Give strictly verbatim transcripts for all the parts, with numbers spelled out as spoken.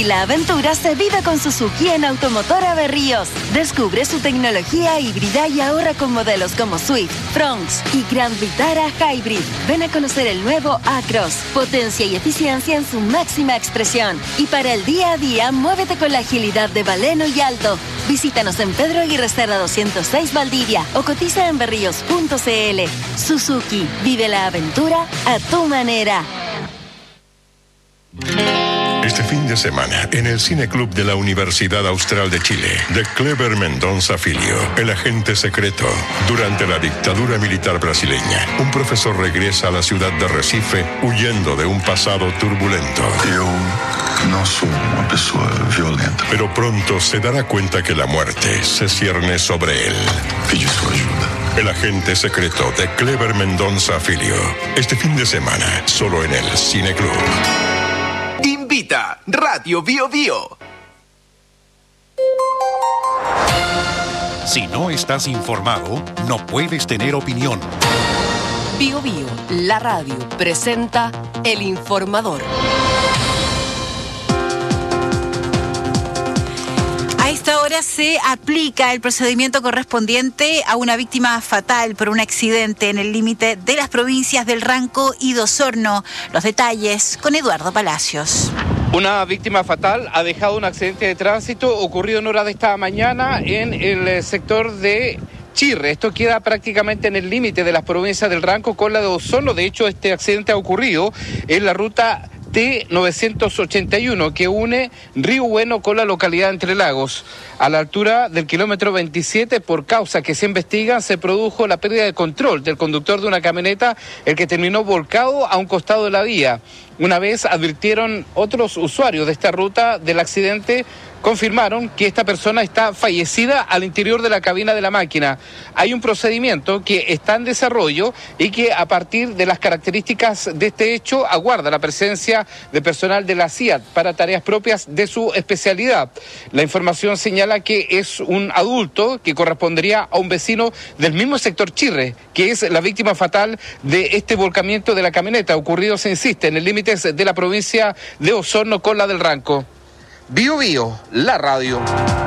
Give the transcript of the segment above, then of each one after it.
la aventura se vive con Suzuki en Automotora Berríos. Descubre su tecnología híbrida y ahorra con modelos como Swift, Fronx y Grand Vitara Hybrid. Ven a conocer el nuevo A-Cross. Potencia y eficiencia en su máxima expresión. Y para el día a día, muévete con la agilidad de Baleno y Alto. Visítanos en Pedro Aguirre Cerda doscientos seis Valdivia o cotiza en berríos punto c l. Suzuki, vive la aventura a tu manera. Este fin de semana, en el Cine Club de la Universidad Austral de Chile, de Cleber Mendonça Filho, el agente secreto. Durante la dictadura militar brasileña, un profesor regresa a la ciudad de Recife huyendo de un pasado turbulento. Yo no soy una persona violenta. Pero pronto se dará cuenta que la muerte se cierne sobre él. Pide su ayuda. El agente secreto de Cleber Mendonça Filho. Este fin de semana, solo en el Cine Club. Invita Radio Bio Bio. Si no estás informado, no puedes tener opinión. Bio Bio, la radio, presenta El Informador. A esta hora se aplica el procedimiento correspondiente a una víctima fatal por un accidente en el límite de las provincias del Ranco y de Osorno. Los detalles con Eduardo Palacios. Una víctima fatal ha dejado un accidente de tránsito ocurrido en horas de esta mañana en el sector de Chirre. Esto queda prácticamente en el límite de las provincias del Ranco con la de Osorno. De hecho, este accidente ha ocurrido en la ruta T novecientos ochenta y uno que une Río Bueno con la localidad de Entre Lagos. A la altura del kilómetro veintisiete, por causa que se investigan, se produjo la pérdida de control del conductor de una camioneta, el que terminó volcado a un costado de la vía. Una vez advirtieron otros usuarios de esta ruta del accidente, confirmaron que esta persona está fallecida al interior de la cabina de la máquina. Hay un procedimiento que está en desarrollo y que a partir de las características de este hecho aguarda la presencia de personal de la C I A T para tareas propias de su especialidad. La información señala que es un adulto que correspondería a un vecino del mismo sector Chirre, que es la víctima fatal de este volcamiento de la camioneta ocurrido, se insiste, en el límite de la provincia de Osorno con la del Ranco. Bio Bio, la radio.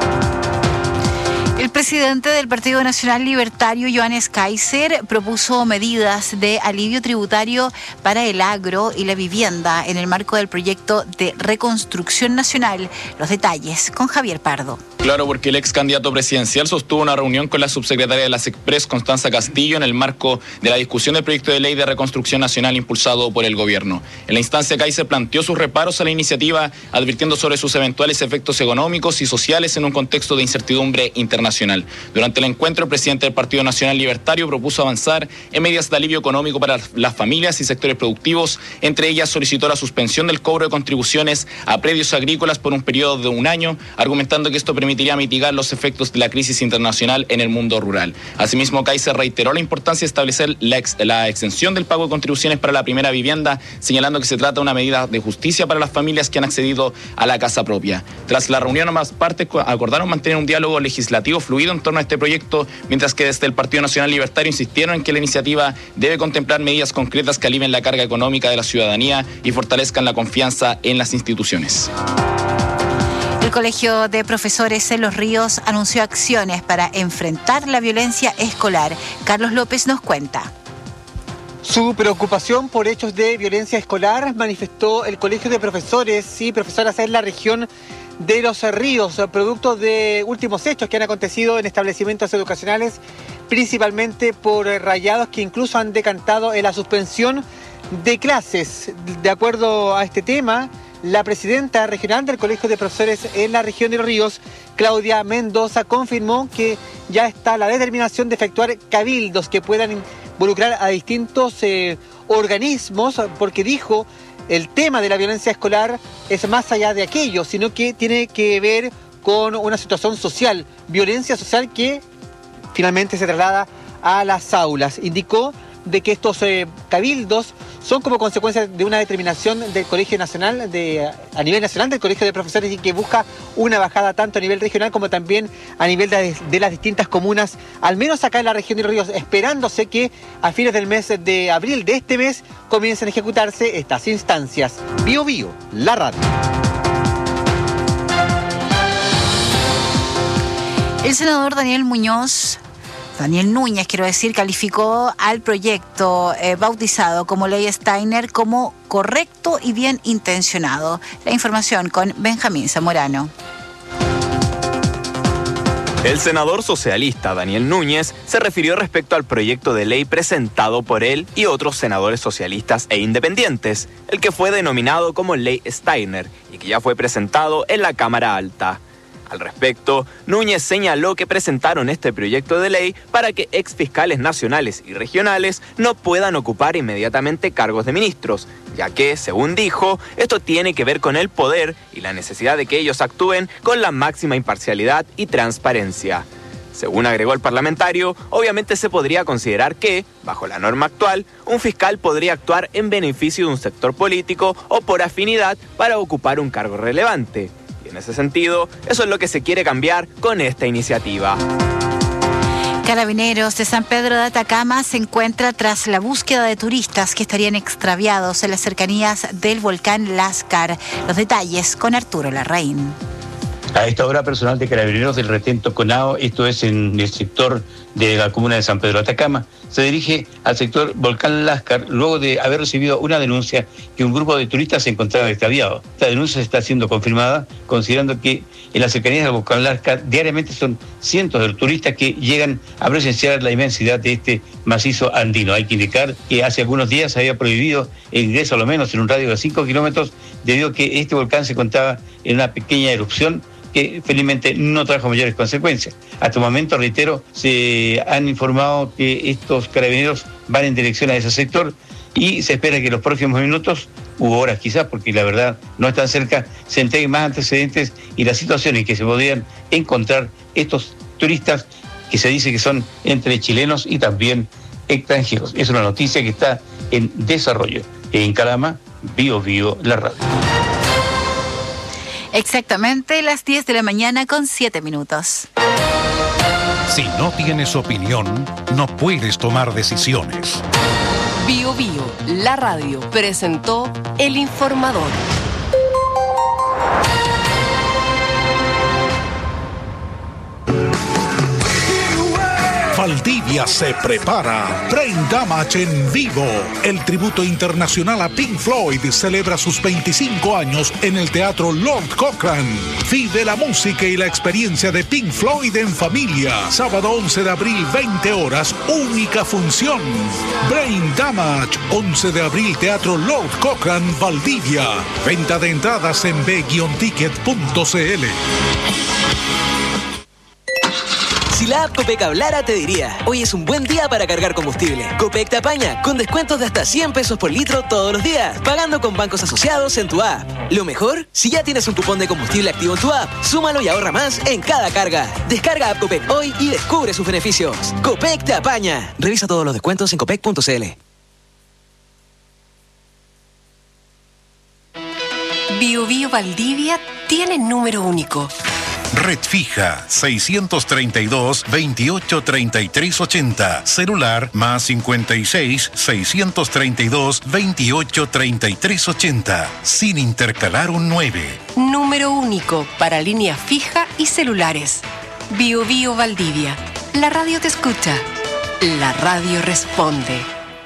El presidente del Partido Nacional Libertario, Johannes Kaiser, propuso medidas de alivio tributario para el agro y la vivienda en el marco del proyecto de reconstrucción nacional. Los detalles con Javier Pardo. Claro, porque el ex candidato presidencial sostuvo una reunión con la subsecretaria de las Express, Constanza Castillo, en el marco de la discusión del proyecto de ley de reconstrucción nacional impulsado por el gobierno. En la instancia, Kaiser planteó sus reparos a la iniciativa, advirtiendo sobre sus eventuales efectos económicos y sociales en un contexto de incertidumbre internacional. Durante el encuentro, el presidente del Partido Nacional Libertario propuso avanzar en medidas de alivio económico para las familias y sectores productivos. Entre ellas, solicitó la suspensión del cobro de contribuciones a predios agrícolas por un periodo de un año, argumentando que esto permitiría mitigar los efectos de la crisis internacional en el mundo rural. Asimismo, Kaiser reiteró la importancia de establecer la, ex, la exención del pago de contribuciones para la primera vivienda, señalando que se trata de una medida de justicia para las familias que han accedido a la casa propia. Tras la reunión, ambas partes acordaron mantener un diálogo legislativo fluido en torno a este proyecto, mientras que desde el Partido Nacional Libertario insistieron en que la iniciativa debe contemplar medidas concretas que alivien la carga económica de la ciudadanía y fortalezcan la confianza en las instituciones. El Colegio de Profesores en Los Ríos anunció acciones para enfrentar la violencia escolar. Carlos López nos cuenta. Su preocupación por hechos de violencia escolar manifestó el Colegio de Profesores y Profesoras en la región de Los Ríos, producto de últimos hechos que han acontecido en establecimientos educacionales, principalmente por rayados que incluso han decantado en la suspensión de clases. De acuerdo a este tema, la presidenta regional del Colegio de Profesores en la región de Los Ríos, Claudia Mendoza, confirmó que ya está la determinación de efectuar cabildos que puedan involucrar a distintos eh, organismos, porque dijo, el tema de la violencia escolar es más allá de aquello, sino que tiene que ver con una situación social, violencia social que finalmente se traslada a las aulas. Indicó de que estos eh, cabildos son como consecuencia de una determinación del Colegio Nacional, de, a nivel nacional del Colegio de Profesores, y que busca una bajada tanto a nivel regional como también a nivel de, de las distintas comunas, al menos acá en la región de Los Ríos, esperándose que a fines del mes de abril de este mes comiencen a ejecutarse estas instancias. Bio Bio, la radio. El senador Daniel Muñoz, Daniel Núñez, quiero decir, calificó al proyecto eh, bautizado como Ley Steiner como correcto y bien intencionado. La información con Benjamín Zamorano. El senador socialista Daniel Núñez se refirió respecto al proyecto de ley presentado por él y otros senadores socialistas e independientes, el que fue denominado como Ley Steiner y que ya fue presentado en la Cámara Alta. Al respecto, Núñez señaló que presentaron este proyecto de ley para que exfiscales nacionales y regionales no puedan ocupar inmediatamente cargos de ministros, ya que, según dijo, esto tiene que ver con el poder y la necesidad de que ellos actúen con la máxima imparcialidad y transparencia. Según agregó el parlamentario, obviamente se podría considerar que, bajo la norma actual, un fiscal podría actuar en beneficio de un sector político o por afinidad para ocupar un cargo relevante. En ese sentido, eso es lo que se quiere cambiar con esta iniciativa. Carabineros de San Pedro de Atacama se encuentra tras la búsqueda de turistas que estarían extraviados en las cercanías del volcán Lascar. Los detalles con Arturo Larraín. A esta hora, personal de Carabineros del retén Toconao, esto es en el sector de la comuna de San Pedro de Atacama, se dirige al sector Volcán Lascar luego de haber recibido una denuncia que un grupo de turistas se encontraba extraviados. Esta denuncia está siendo confirmada considerando que en las cercanías del Volcán Lascar diariamente son cientos de turistas que llegan a presenciar la inmensidad de este macizo andino. Hay que indicar que hace algunos días se había prohibido el ingreso a lo menos en un radio de cinco kilómetros debido a que este volcán se encontraba en una pequeña erupción que felizmente no trajo mayores consecuencias. Hasta el momento, reitero, se han informado que estos carabineros van en dirección a ese sector y se espera que en los próximos minutos, u horas quizás, porque la verdad no están cerca, se entreguen más antecedentes y las situaciones en que se podrían encontrar estos turistas que se dice que son entre chilenos y también extranjeros. Es una noticia que está en desarrollo. En Calama, Bio Bio, la radio. Exactamente las diez de la mañana con siete minutos. Si no tienes opinión, no puedes tomar decisiones. Bio Bio, la radio, presentó El Informador. Valdivia se prepara. Brain Damage en vivo. El tributo internacional a Pink Floyd celebra sus veinticinco años en el Teatro Lord Cochrane. Vive la música y la experiencia de Pink Floyd en familia. Sábado once de abril, veinte horas, única función. Brain Damage, once de abril, Teatro Lord Cochrane, Valdivia. Venta de entradas en b guion ticket punto c l. Si la app Copec hablara, te diría, hoy es un buen día para cargar combustible. Copec te apaña, con descuentos de hasta cien pesos por litro todos los días, pagando con bancos asociados en tu app. Lo mejor, si ya tienes un cupón de combustible activo en tu app, súmalo y ahorra más en cada carga. Descarga app Copec hoy y descubre sus beneficios. Copec te apaña. Revisa todos los descuentos en copec punto c l. Bio Bio Valdivia tiene número único. Red fija seiscientos treinta y dos, veintiocho treinta y tres ochenta. Celular más cincuenta y seis, seiscientos treinta y dos, veintiocho treinta y tres ochenta. Sin intercalar un nueve. Número único para línea fija y celulares. Bio Bio Valdivia. La radio te escucha. La radio responde.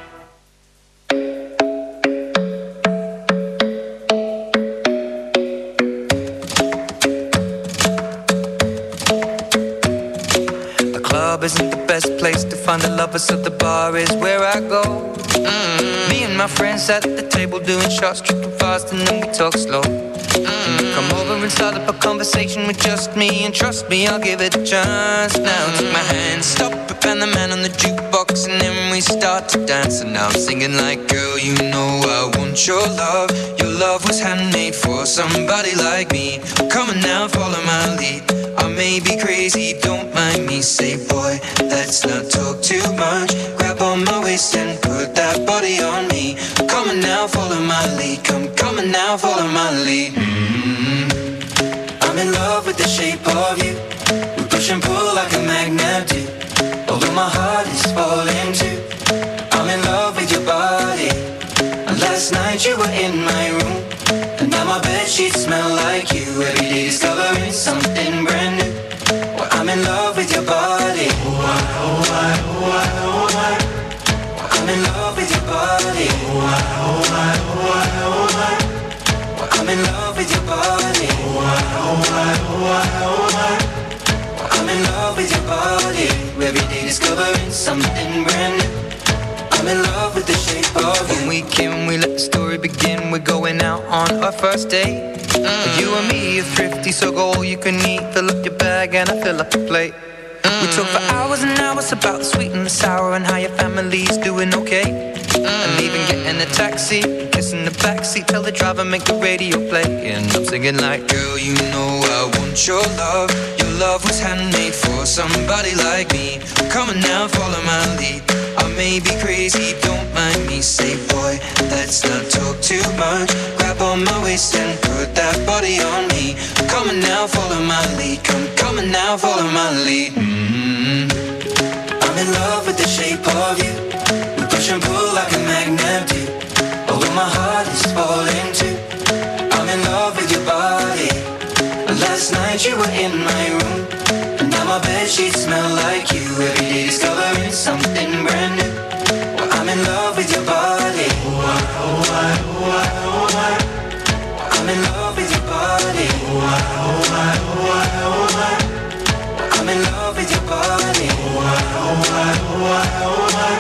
Isn't the best place to find the lovers, so the bar is where I go. Mm-hmm. Me and my friends at the table doing shots, tripping fast, and then we talk slow. Mm-hmm. Come over and start up a conversation with just me, and trust me, I'll give it a chance. Now take my hand, stop it, and the man on the jukebox, and then we start to dance. And now I'm singing like, girl, you know I want your love. Your love was handmade for somebody like me. Come on now, follow my lead. I may be crazy, don't mind me. Say, boy, let's not talk too much. Grab on my waist and put that body on me. Come on now, follow my lead. Come, come on now, follow my lead. Mm-hmm. I'm in love with the shape of you. We push and pull like a magnet do. Although my heart is falling too. I'm in love with your body. And last night you were in my room. And now my bedsheets smell like you. Every day discovering something brand new. Well, I'm in love oh I, oh I, oh I. I'm in love with your body. Oh I, oh I, oh I, oh I. I'm in love with your body. Oh I, oh I, oh I, oh I. I'm in love with your body. Every day discovering something brand new. I'm in love with the shape of you. When we came, we let the story begin. We're going out on our first date. Mm. You and me are thrifty, so go all you can eat. Fill up your bag and I fill up the plate. Mm. We talk for hours and hours about the sweet and the sour and how your family's doing okay. Mm. And even getting a taxi, kissing the backseat, tell the driver make the radio play. And I'm singing like, girl, you know I want your love. Your love was handmade for somebody like me. Come on now, follow my lead. I may be crazy, don't mind me. Say, boy, let's not talk too much. Grab on my waist and put that body on me. Come on now, follow my lead. Come, come on now, follow my lead. Mm-hmm. I'm in love with the shape of you. We push and pull like a magnet do. Although my heart is falling too. I'm in love with your body. Last night you were in my room. And now my bedsheets smell like you. Every day discovering something brand new. Well, I'm in love with your body. Oh I, oh I, oh I, oh I. I'm in love with your body. Oh I, oh I, oh I, oh I. I'm in love with your body. Oh I, oh I, oh I, oh I.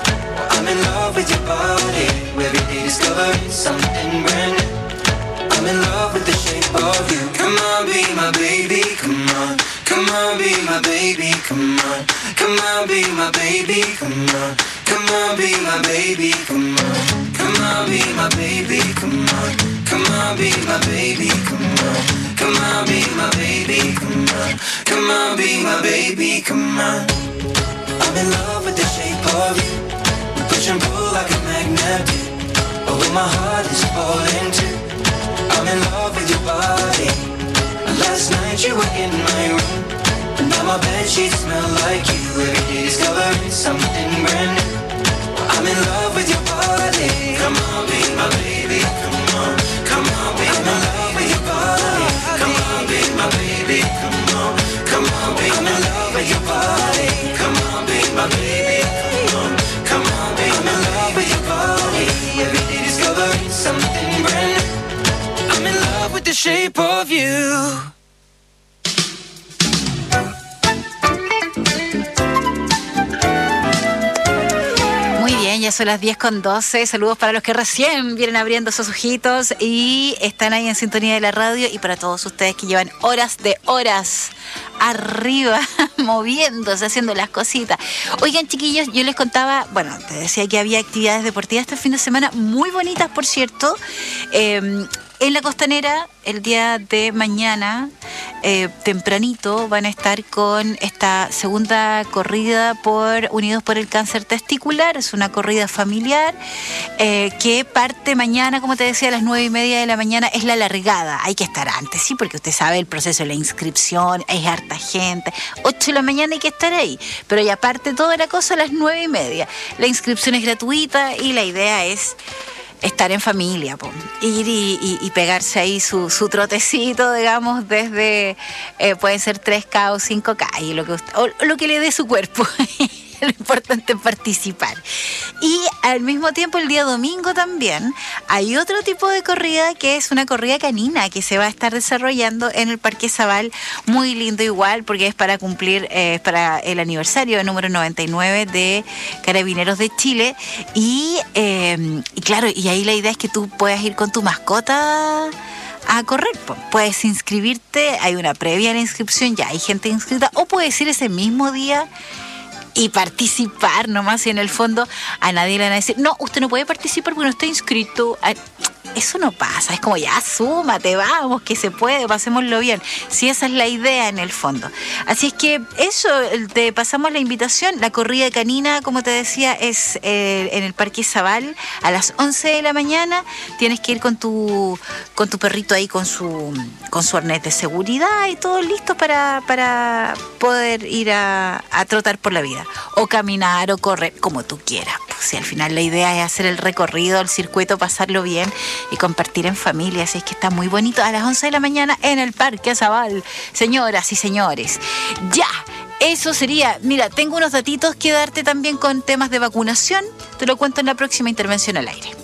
I'm in love with your body. Every day discovering something brand new. I'm in love with the shape of you. Come on, be my baby, come on. Come on, be my baby, come on. Come on, be my baby, come on. Come on, be my baby, come on. Come on, be my baby, come on. Come on, be my baby, come on. Come on, be my baby, come on. Come on, be my baby, come on. I'm in love with the shape of you. We push and pull like a magnet do. Although my heart is falling too. I'm in love with your body. Last night you were in my room. And now my bedsheets smell like you. Every day discovering something brand new. I'm in love with your body. Come on, be my baby. Come on, come on, be I'm in love with your body. Come on, be my baby. Come on, come on, be I'm in love with your body. Come on, be my baby. Come on, come on, be I'm in love with your body. Every day discovering something brand new. I'm in love with the shape of you. Muy bien, ya son las diez con doce. Saludos para los que recién vienen abriendo sus ojitos y están ahí en sintonía de la radio, y para todos ustedes que llevan horas de horas arriba, moviéndose, haciendo las cositas. Oigan, chiquillos, yo les contaba, bueno, te decía que había actividades deportivas este fin de semana, muy bonitas, por cierto. Eh, En la Costanera, el día de mañana, eh, tempranito, van a estar con esta segunda corrida por Unidos por el Cáncer Testicular. Es una corrida familiar eh, que parte mañana, como te decía, a las nueve y media de la mañana. Es la largada, hay que estar antes, sí, porque usted sabe el proceso de la inscripción, hay harta gente. ocho de la mañana hay que estar ahí, pero ya parte toda la cosa a las nueve y media. La inscripción es gratuita y la idea es estar en familia, po. Ir y, y, y pegarse ahí su, su trotecito, digamos, desde, eh, pueden ser tres K o cinco K, y lo que usted, o lo que le dé su cuerpo. Lo importante es participar. Y al mismo tiempo, el día domingo también hay otro tipo de corrida, que es una corrida canina que se va a estar desarrollando en el Parque Zabal. Muy lindo igual, porque es para cumplir, eh, para el aniversario del número noventa y nueve de Carabineros de Chile. Y, eh, y claro, y ahí la idea es que tú puedas ir con tu mascota a correr. Puedes inscribirte, hay una previa a la inscripción, ya hay gente inscrita, o puedes ir ese mismo día y participar nomás, y en el fondo a nadie le van a decir, no, usted no puede participar porque no está inscrito. Eso no pasa, es como ya, súmate, vamos, que se puede, pasémoslo bien. Sí, esa es la idea en el fondo. Así es que eso, te pasamos la invitación. La corrida canina, como te decía, es eh, en el Parque Zabal a las once de la mañana. Tienes que ir con tu con tu perrito ahí con su con su arnés de seguridad y todo listo para, para poder ir a, a trotar por la vida. O caminar o correr, como tú quieras. Pues si al final la idea es hacer el recorrido, el circuito, pasarlo bien y compartir en familia. Así es que está muy bonito a las once de la mañana en el Parque Zabal, señoras y señores. Ya, Eso sería. Mira, tengo unos datitos que darte también con temas de vacunación. Te lo cuento en la próxima intervención al aire.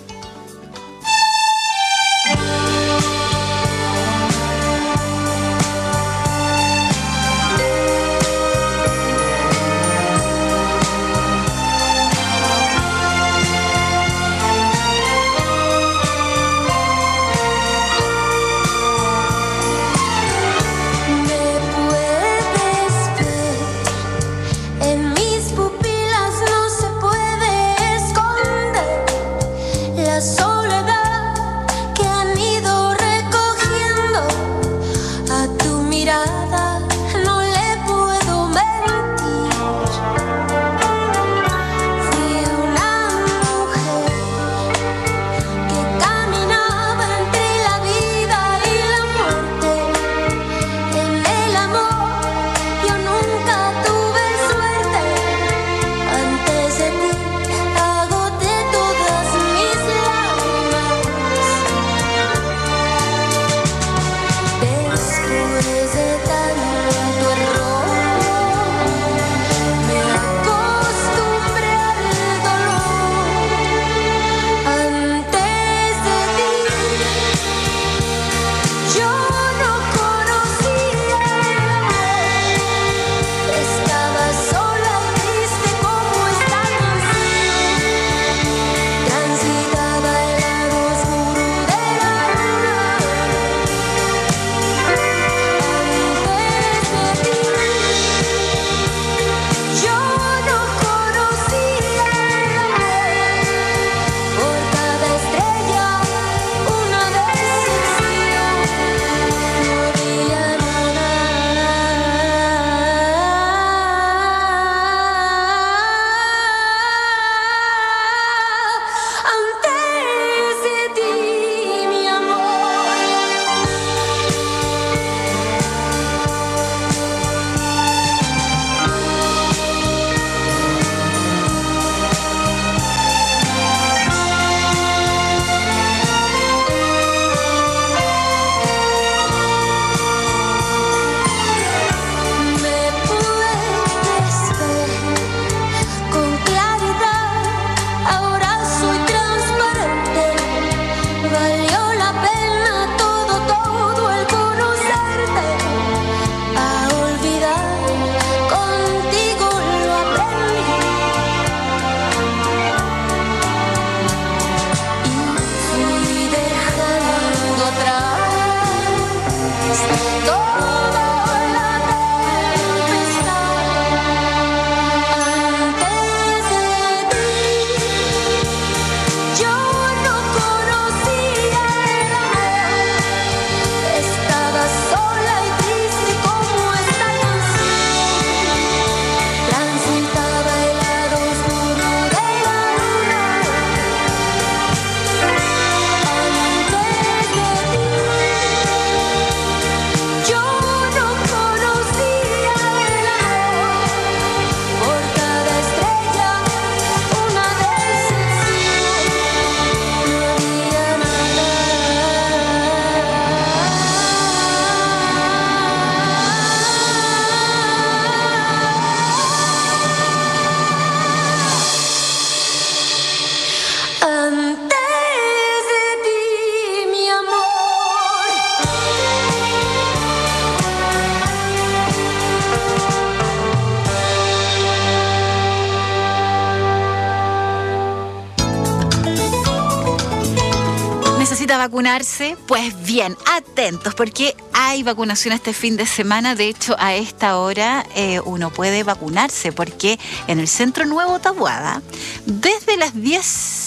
Vacunarse, pues bien, atentos porque hay vacunación este fin de semana. De hecho, a esta hora eh, uno puede vacunarse porque en el Centro Nuevo Taboada, desde las diez,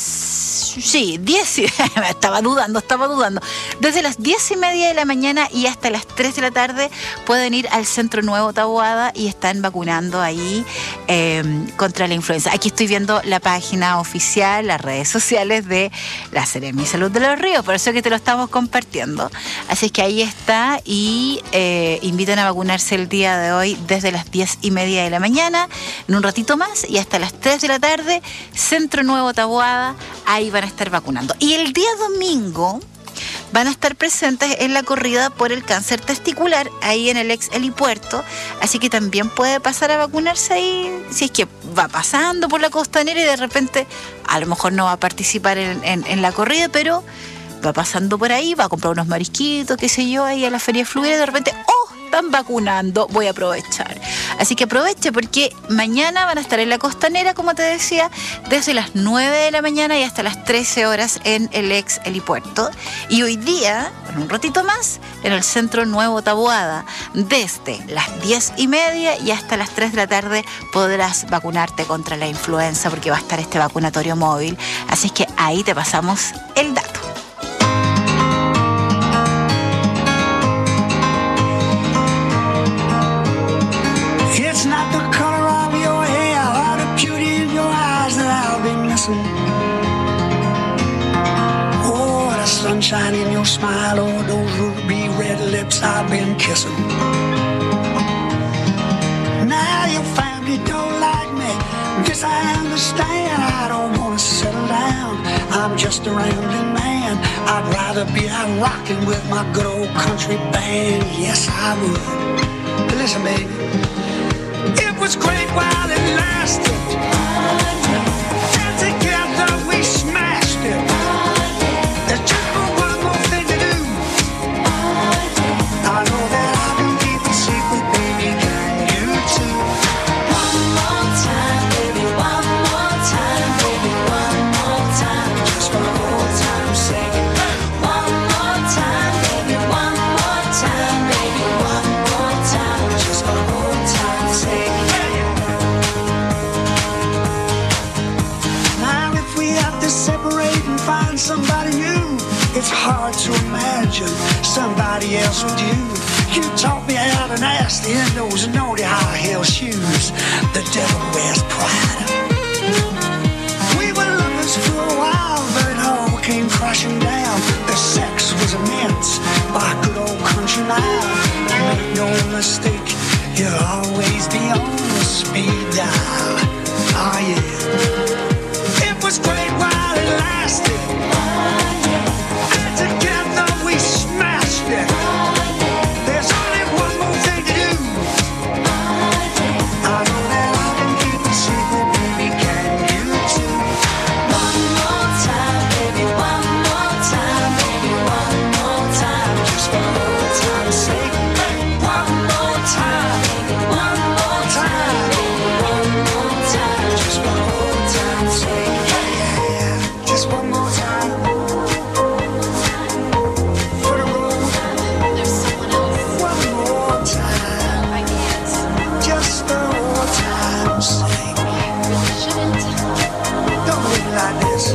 sí, diez, estaba dudando, estaba dudando, desde las diez y media de la mañana y hasta las tres de la tarde pueden ir al Centro Nuevo Taboada y están vacunando ahí eh, contra la influenza. Aquí estoy viendo la página oficial, las redes sociales de la Seremi Salud de los Ríos, por eso que te lo estamos compartiendo. Así es que ahí está y eh, invitan a vacunarse el día de hoy desde las diez y media de la mañana, en un ratito más y hasta las tres de la tarde, Centro Nuevo Taboada, ahí van a estar vacunando. Y el día domingo van a estar presentes en la corrida por el cáncer testicular, ahí en el ex helipuerto, así que también puede pasar a vacunarse ahí, si es que va pasando por la Costanera y de repente a lo mejor no va a participar en, en, en la corrida, pero va pasando por ahí, va a comprar unos marisquitos, qué sé yo, ahí a la feria fluvial y de repente, ¡oh! Están vacunando, voy a aprovechar. Así que aproveche porque mañana van a estar en la Costanera, como te decía, desde las nueve de la mañana y hasta las trece horas en el ex helipuerto. Y hoy día, en un ratito más, en el Centro Nuevo Taboada, desde las diez y media y hasta las tres de la tarde podrás vacunarte contra la influenza porque va a estar este vacunatorio móvil. Así es que ahí te pasamos el dato. It's not the color of your hair or the beauty in your eyes that I'll be missing. Oh, the sunshine in your smile or those ruby red lips I've been kissing. Now your family don't like me, guess I understand. I don't wanna settle down, I'm just a rambling man. I'd rather be out rocking with my good old country band. Yes, I would. But listen, baby, it was great while it lasted, and together we smashed it. There's just one more thing to do. I know that I can keep it secret, baby, can you too? One more time, baby, one more time, baby, one more time, just for old time's sake. One more time, baby, one more time, baby, one more time, just for old time's sake. Separate and find somebody new. It's hard to imagine somebody else with you. You taught me how to nasty in those naughty high heel shoes the devil wears Prada. We were lovers for a while, but it all came crashing down. The sex was immense by good old country mile. Make no mistake, you'll always be on the speed dial. Oh yeah, it was great while it lasted, and together we smashed it. There's only one more thing to do. I know that I can keep a secret, baby, can you too? One more time, baby, one more time, baby, one more time, just for old time's sake. One more time, baby, one more time, baby, one more time, just for old time's sake. Just one more time. For the road. There's someone else. One more time. Just for old time's sake. Don't leave it like this.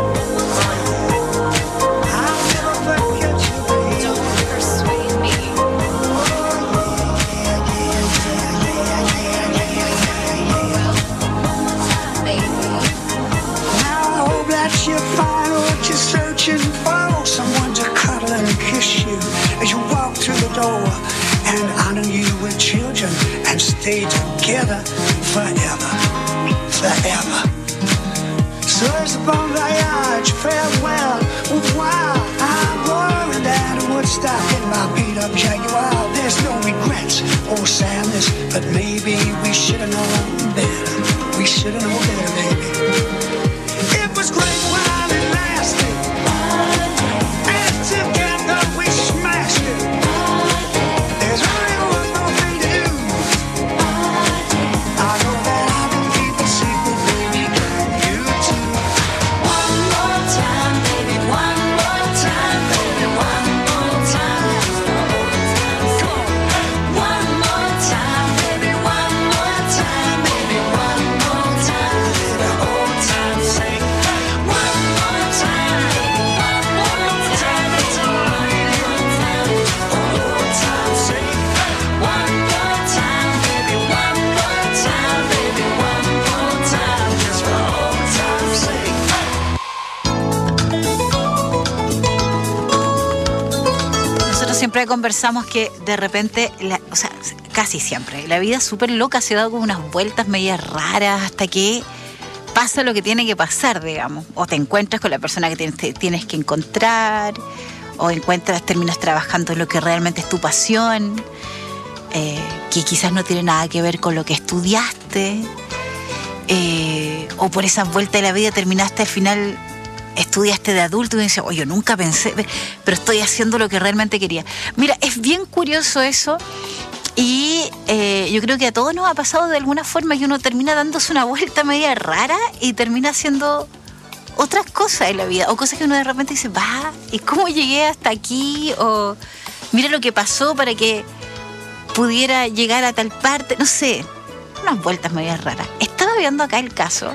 I'll never forget you, baby. Don't persuade me. Oh yeah, yeah, yeah, yeah, yeah, yeah, yeah, yeah. One more time, baby. Now I hope that you find what you're searching for, someone to cuddle and kiss you as you walk through the door, and honor you with children and stay together forever, forever. So it's a bon voyage, farewell, wow. I'm worried that I would stop in my beat up Jaguar. There's no regrets or sadness, but maybe we should have known better. We should have known better, baby. It was great while it lasted, and together we smashed it. There's only one more thing to do. I know that I can keep a secret, baby, can you too? One more time, baby, one more time, baby, one more time. Come on. One more time, baby, one more time, baby, one more time, for old time's sake. One more time, one more time, for old time's sake. One more time, baby, one more time, baby, one more time, just for old time's sake. Nosotros siempre conversamos que de repente, la, o sea, casi siempre, la vida es súper loca, se da como unas vueltas medias raras hasta que pasa lo que tiene que pasar, digamos. O te encuentras con la persona que tienes, te tienes que encontrar, o encuentras, terminas trabajando en lo que realmente es tu pasión, eh, que quizás no tiene nada que ver con lo que estudiaste, eh, o por esas vueltas de la vida terminaste al final, estudiaste de adulto y dices, oye, yo nunca pensé, pero estoy haciendo lo que realmente quería. Mira, es bien curioso eso. Y eh, yo creo que a todos nos ha pasado de alguna forma que uno termina dándose una vuelta media rara y termina haciendo otras cosas en la vida, o cosas que uno de repente dice, va, ¿y cómo llegué hasta aquí? O mira lo que pasó para que pudiera llegar a tal parte, no sé, unas vueltas medias raras. Estaba viendo acá el caso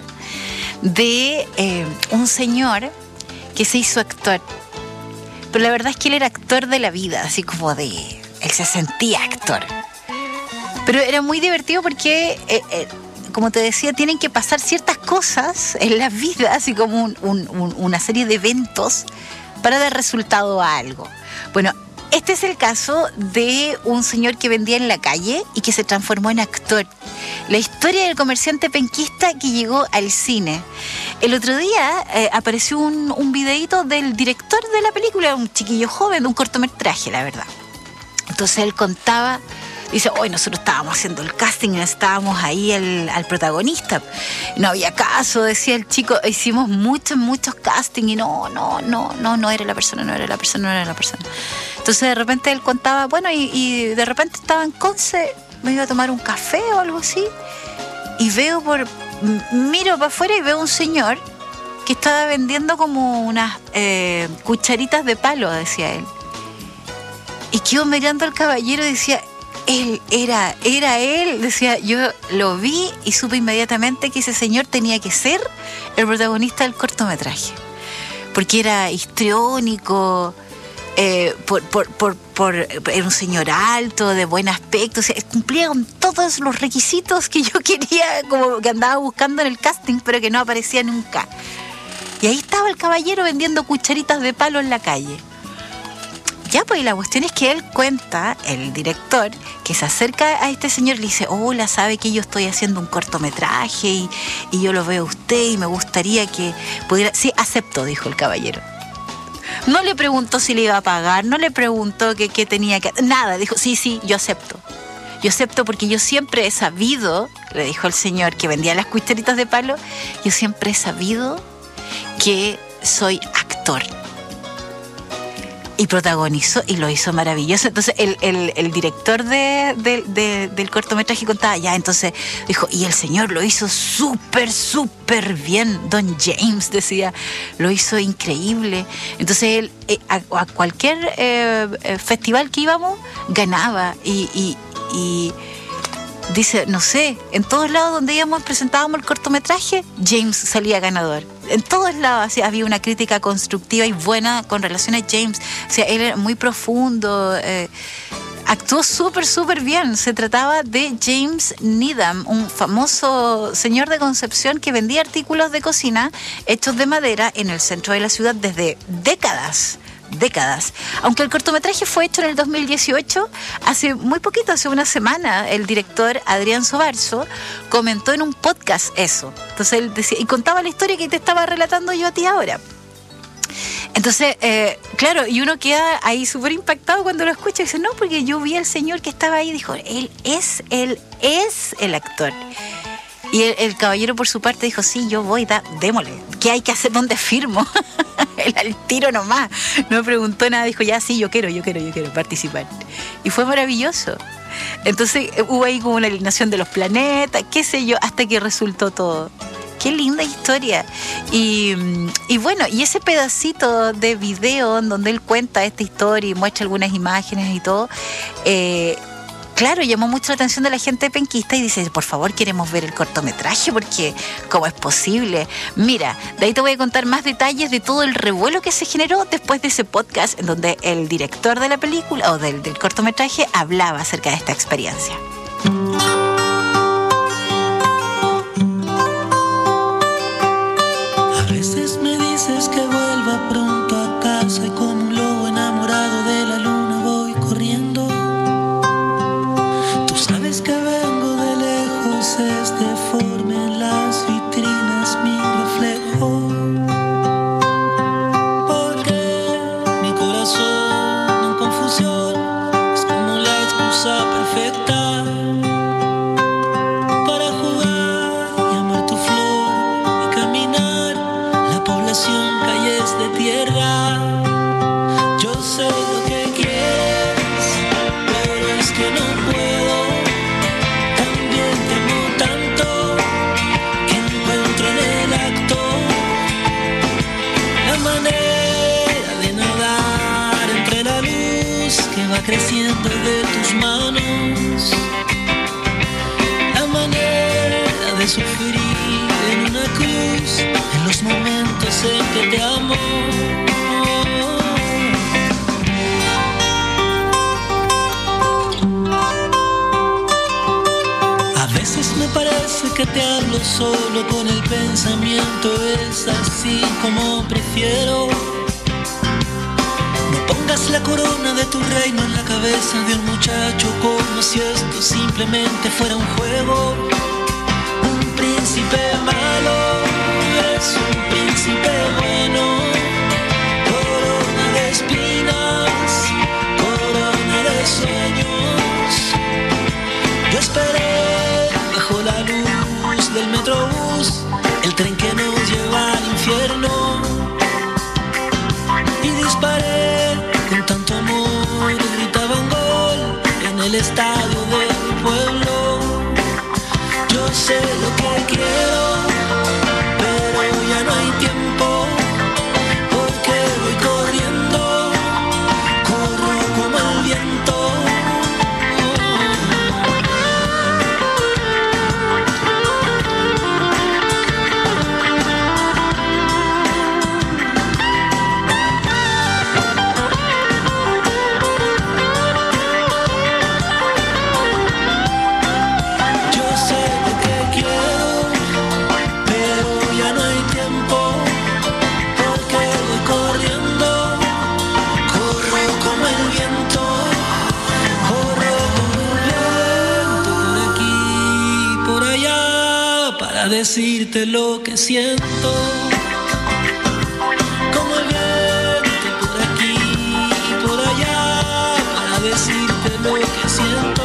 de eh, un señor que se hizo actor, pero la verdad es que él era actor de la vida, así como de... él se sentía actor. Pero era muy divertido porque, eh, eh, como te decía, tienen que pasar ciertas cosas en la vida, así como un, un, un, una serie de eventos para dar resultado a algo. Bueno, este es el caso de un señor que vendía en la calle y que se transformó en actor. La historia del comerciante penquista que llegó al cine. El otro día eh, apareció un, un videíto del director de la película, un chiquillo joven, de un cortometraje, la verdad. Entonces él contaba, dice, hoy nosotros estábamos haciendo el casting y estábamos ahí el, al protagonista. No había caso, decía el chico, hicimos muchos, muchos castings y no, no, no, no, no era la persona, no era la persona, no era la persona. Entonces de repente él contaba, bueno, y, y de repente estaba en Conce, me iba a tomar un café o algo así, y veo por, miro para afuera y veo un señor que estaba vendiendo como unas eh, cucharitas de palo, decía él. Y quedó mirando al caballero y decía, él era, era él. Decía, yo lo vi y supe inmediatamente que ese señor tenía que ser el protagonista del cortometraje. Porque era histriónico, eh, por, por, por, por, era un señor alto, de buen aspecto. O sea, cumplía con todos los requisitos que yo quería, como que andaba buscando en el casting, pero que no aparecía nunca. Y ahí estaba el caballero vendiendo cucharitas de palo en la calle. Ya, pues, y la cuestión es que él cuenta, el director, que se acerca a este señor y le dice, hola, sabe que yo estoy haciendo un cortometraje y, y yo lo veo a usted y me gustaría que pudiera... Sí, acepto, dijo el caballero. No le preguntó si le iba a pagar, no le preguntó qué qué tenía que... Nada, dijo, sí, sí, yo acepto. Yo acepto porque yo siempre he sabido, le dijo el señor que vendía las cucharitas de palo, yo siempre he sabido que soy actor. Y protagonizó y lo hizo maravilloso. Entonces el, el, el director de, de, de, del cortometraje contaba, ya, entonces dijo, y el señor lo hizo súper, súper bien. Don James decía, lo hizo increíble. Entonces él eh, a, a cualquier eh, festival que íbamos ganaba y, y, y dice, no sé, en todos lados donde íbamos presentábamos el cortometraje, James salía ganador. En todos lados, así, había una crítica constructiva y buena con relación a James. O sea, él era muy profundo, eh, actuó súper, súper bien. Se trataba de James Needham, un famoso señor de Concepción que vendía artículos de cocina hechos de madera en el centro de la ciudad desde décadas. décadas. Aunque el cortometraje fue hecho en el dos mil dieciocho, hace muy poquito, hace una semana, el director Adrián Sobarzo comentó en un podcast eso. Entonces él decía, y contaba la historia que te estaba relatando yo a ti ahora. Entonces, eh, claro, y uno queda ahí súper impactado cuando lo escucha y dice, no, porque yo vi al señor que estaba ahí y dijo, él es, él es el actor. Y el, el caballero por su parte dijo, sí, yo voy, da, démosle. ¿Qué hay que hacer? ¿Dónde firmo? Él al tiro nomás. No me preguntó nada, dijo, ya, sí, yo quiero, yo quiero, yo quiero participar. Y fue maravilloso. Entonces hubo ahí como una alineación de los planetas, qué sé yo, hasta que resultó todo. Qué linda historia. Y, y bueno, y ese pedacito de video en donde él cuenta esta historia y muestra algunas imágenes y todo, eh, claro, llamó mucho la atención de la gente penquista y dice, por favor, queremos ver el cortometraje porque ¿cómo es posible? Mira, de ahí te voy a contar más detalles de todo el revuelo que se generó después de ese podcast en donde el director de la película o del, del cortometraje hablaba acerca de esta experiencia. A veces me dices que vuelva pronto a casa y como un lobo enamorado de la luna voy corriendo. Sabes que vengo de lejos, es deforme en las vitrinas mi reflejo. Porque mi corazón depende de tus manos. La manera de sufrir en una cruz, en los momentos en que te amo. A veces me parece que te hablo solo con el pensamiento, es así como prefiero. No pongas la corona de tu reino en la cabeza de un muchacho como si esto simplemente fuera un juego. Un príncipe malo es un príncipe bueno. Corona de espinas, corona de sueños. Yo esperé bajo la luz del metrobús, el tren que nos lleva al infierno. Y disparé con tanto amor, gritaban gol en el estadio del pueblo. Yo sé lo que quiero, pero ya no hay tiempo, porque voy corriendo, corro como el viento. Decirte lo que siento, como el viento por aquí y por allá, para decirte lo que siento.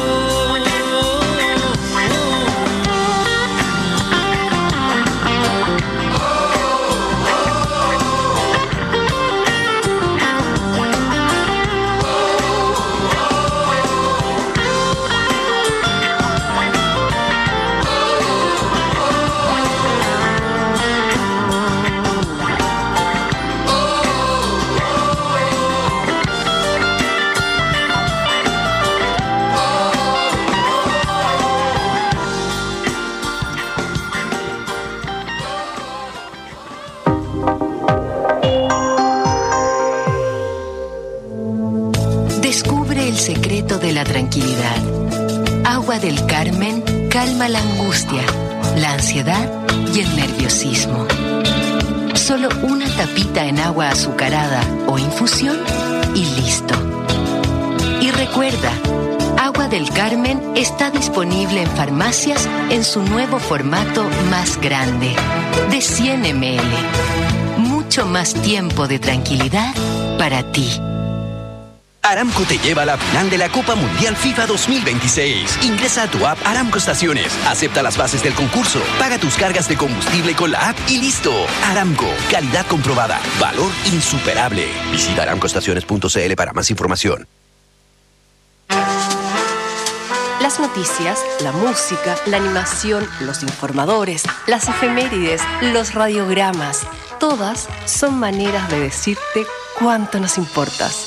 De la tranquilidad. Agua del Carmen calma la angustia, la ansiedad y el nerviosismo. Solo una tapita en agua azucarada o infusión y listo. Y recuerda, Agua del Carmen está disponible en farmacias en su nuevo formato más grande, de cien mililitros. Mucho más tiempo de tranquilidad para ti. Aramco te lleva a la final de la Copa Mundial FIFA dos mil veintiséis. Ingresa a tu app Aramco Estaciones, acepta las bases del concurso, paga tus cargas de combustible con la app y listo. Aramco, calidad comprobada, valor insuperable. Visita aramco estaciones punto c l para más información. Las noticias, la música, la animación, los informadores, las efemérides, los radiogramas, todas son maneras de decirte cuánto nos importas.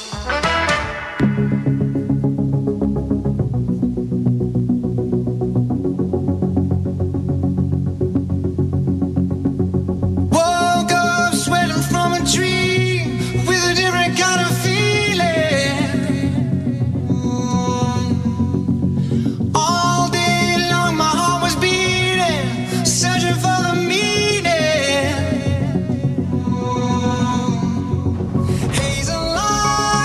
Hazel light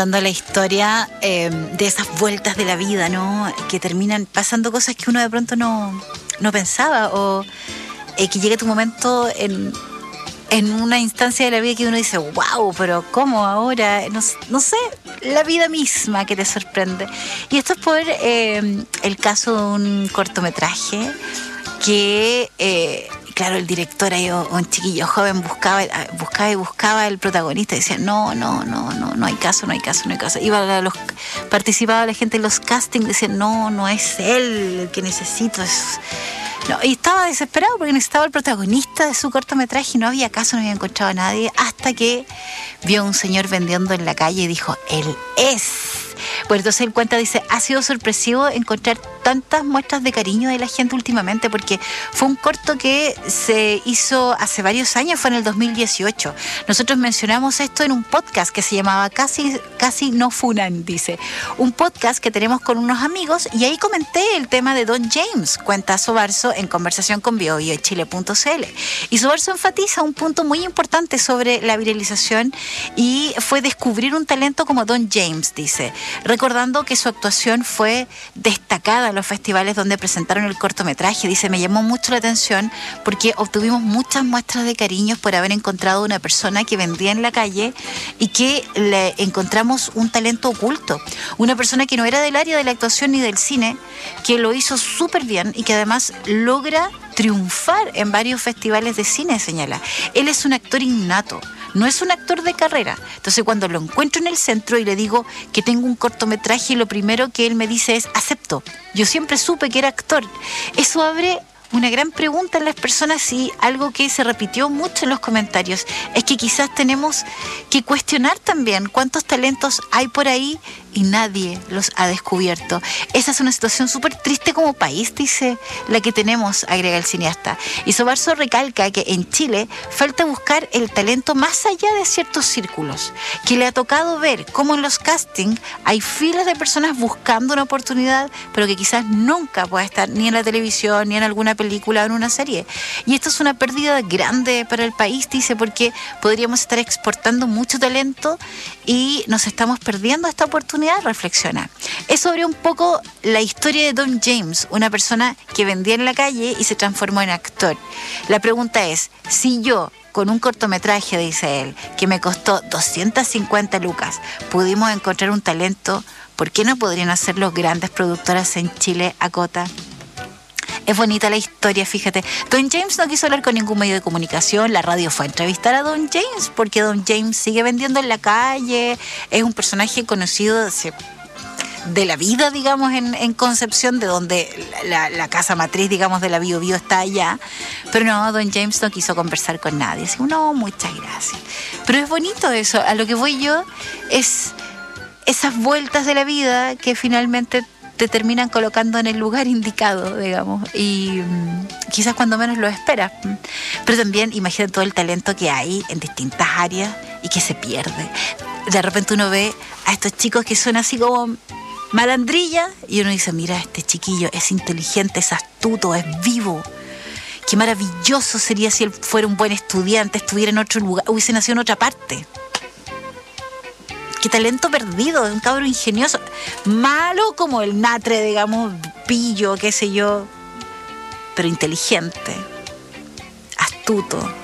contando la historia eh, de esas vueltas de la vida, ¿no? Que terminan pasando cosas que uno de pronto no, no pensaba, o eh, que llega tu momento en, en una instancia de la vida que uno dice, wow, pero ¿cómo ahora? No, no sé, la vida misma que te sorprende. Y esto es por eh, el caso de un cortometraje que... Eh, Claro, el director ahí, o un chiquillo joven, buscaba, buscaba y buscaba el protagonista y decía, no, no, no, no, no hay caso, no hay caso, no hay caso. Iba a los, participaba la gente en los castings, decía, no, no es él el que necesito. Es... No, y estaba desesperado porque necesitaba el protagonista de su cortometraje y no había caso, no había encontrado a nadie, hasta que vio a un señor vendiendo en la calle y dijo, él es. Bueno, entonces él cuenta, dice, ha sido sorpresivo encontrar tantas muestras de cariño de la gente últimamente, porque fue un corto que se hizo hace varios años, fue en el dos mil dieciocho. Nosotros mencionamos esto en un podcast que se llamaba Casi, Casi No Funan, dice. Un podcast que tenemos con unos amigos, y ahí comenté el tema de Don James, cuenta Sobarzo en conversación con bio bio chile punto c l. Y Sobarzo enfatiza un punto muy importante sobre la viralización, y fue descubrir un talento como Don James, dice, recordando que su actuación fue destacada en los festivales donde presentaron el cortometraje. Dice, me llamó mucho la atención porque obtuvimos muchas muestras de cariño por haber encontrado una persona que vendía en la calle y que le encontramos un talento oculto, una persona que no era del área de la actuación ni del cine, que lo hizo súper bien y que además logra triunfar en varios festivales de cine, señala. Él es un actor innato, no es un actor de carrera. Entonces, cuando lo encuentro en el centro y le digo que tengo un cortometraje, lo primero que él me dice es, acepto. Yo siempre supe que era actor. Eso abre una gran pregunta en las personas, y algo que se repitió mucho en los comentarios es que quizás tenemos que cuestionar también cuántos talentos hay por ahí y nadie los ha descubierto. Esa es una situación súper triste como país, dice, la que tenemos, agrega el cineasta. Y Sobarzo recalca que en Chile falta buscar el talento más allá de ciertos círculos, que le ha tocado ver cómo en los castings hay filas de personas buscando una oportunidad, pero que quizás nunca pueda estar ni en la televisión, ni en alguna película o en una serie. Y esto es una pérdida grande para el país, dice, porque podríamos estar exportando mucho talento y nos estamos perdiendo esta oportunidad. Reflexiona. Es sobre un poco la historia de Don James, una persona que vendía en la calle y se transformó en actor. La pregunta es, si yo, con un cortometraje, dice él, que me costó doscientas cincuenta lucas, pudimos encontrar un talento, ¿por qué no podrían hacerlo grandes productoras en Chile, acota? Es bonita la historia, fíjate. Don James no quiso hablar con ningún medio de comunicación. La radio fue a entrevistar a Don James porque Don James sigue vendiendo en la calle. Es un personaje conocido de, de la vida, digamos, en, en Concepción, de donde la, la casa matriz, digamos, de la Bio Bio está allá. Pero no, Don James no quiso conversar con nadie. Así, no, muchas gracias. Pero es bonito eso. A lo que voy yo es esas vueltas de la vida que finalmente te terminan colocando en el lugar indicado, digamos, y um, quizás cuando menos lo esperas. Pero también imagina todo el talento que hay en distintas áreas y que se pierde. De repente uno ve a estos chicos que son así como malandrillas y uno dice, mira, este chiquillo es inteligente, es astuto, es vivo. Qué maravilloso sería si él fuera un buen estudiante, estuviera en otro lugar, hubiese nacido en otra parte. Qué talento perdido, un cabro ingenioso, malo como el Natre, digamos, pillo, qué sé yo, pero inteligente, astuto.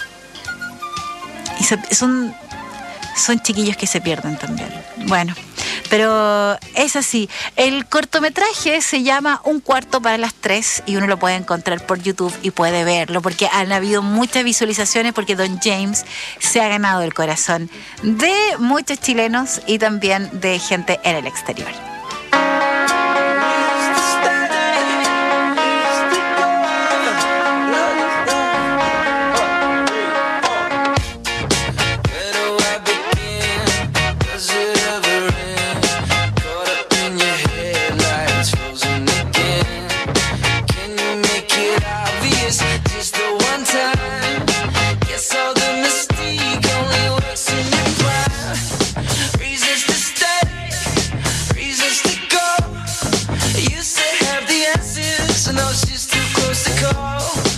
Y se, son, son chiquillos que se pierden también. Bueno, pero es así. El cortometraje se llama Un cuarto para las tres y uno lo puede encontrar por YouTube y puede verlo porque han habido muchas visualizaciones, porque Don James se ha ganado el corazón de muchos chilenos y también de gente en el exterior. No, she's too close to call.